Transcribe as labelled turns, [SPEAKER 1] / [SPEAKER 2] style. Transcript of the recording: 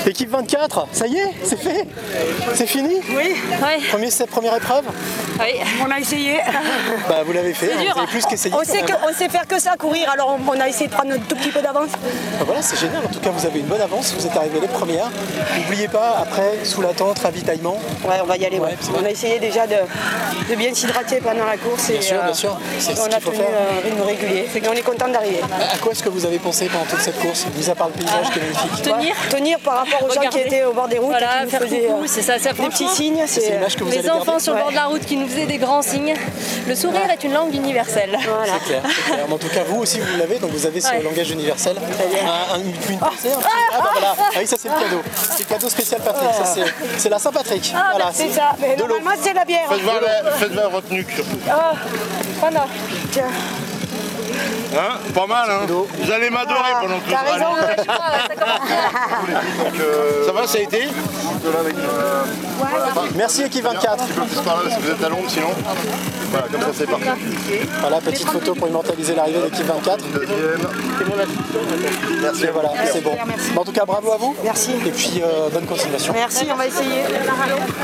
[SPEAKER 1] Équipe 24, ça y est, c'est fait? C'est fini?
[SPEAKER 2] Oui.
[SPEAKER 1] Première épreuve?
[SPEAKER 2] Oui. On a essayé.
[SPEAKER 1] Bah vous l'avez fait, vous avez plus qu'essayé.
[SPEAKER 2] On sait faire que ça, courir, alors on a essayé de prendre un tout petit peu d'avance.
[SPEAKER 1] Bah voilà, c'est génial, en tout cas vous avez une bonne avance, vous êtes arrivés les premières. N'oubliez pas, après, sous la tente, ravitaillement.
[SPEAKER 2] Ouais, on va y aller. Ouais. On a essayé déjà de bien s'hydrater pendant la course.
[SPEAKER 1] Bien sûr, bien sûr. C'est
[SPEAKER 2] on a tenu un rythme régulier. On est content d'arriver.
[SPEAKER 1] À quoi est-ce que vous avez pensé pendant toute cette course, mis à part le paysage qui est magnifique?
[SPEAKER 2] Tenir par rapport aux gens qui étaient au bord des routes.
[SPEAKER 3] Voilà,
[SPEAKER 2] qui
[SPEAKER 3] faire
[SPEAKER 2] faisaient,
[SPEAKER 3] coucou, c'est ça.
[SPEAKER 2] des petits signes.
[SPEAKER 1] C'est l'image que vous allez
[SPEAKER 3] Les enfants
[SPEAKER 1] garder.
[SPEAKER 3] sur le bord de la route qui nous faisaient des grands signes. Le sourire est une langue universelle.
[SPEAKER 2] Voilà.
[SPEAKER 1] C'est clair, c'est clair. Mais en tout cas, vous aussi, vous l'avez, donc vous avez ce langage universel. Une pensée, un petit... Ah bah voilà, ah oui, ça c'est le cadeau. C'est le cadeau spécial Patrick, ça c'est la Saint-Patrick. Voilà,
[SPEAKER 2] c'est ça. Mais normalement, c'est la bière.
[SPEAKER 4] Faites voir votre nuque surtout.
[SPEAKER 2] Voilà. Tiens.
[SPEAKER 4] Hein, pas mal, hein. Vous allez m'adorer pendant tout
[SPEAKER 2] T'as raison.
[SPEAKER 4] Ça va, ça a été?
[SPEAKER 1] Merci équipe 24.
[SPEAKER 4] Un petit peu plus par là, parce que vous êtes à l'ombre sinon. Voilà, comme ça c'est parti.
[SPEAKER 1] Voilà, petite photo pour immortaliser l'arrivée de l'équipe 24.
[SPEAKER 4] Deuxième. Merci.
[SPEAKER 1] Et voilà, c'est bon. En tout cas, bravo à vous.
[SPEAKER 2] Merci.
[SPEAKER 1] Et puis, bonne continuation.
[SPEAKER 2] Merci, on va essayer.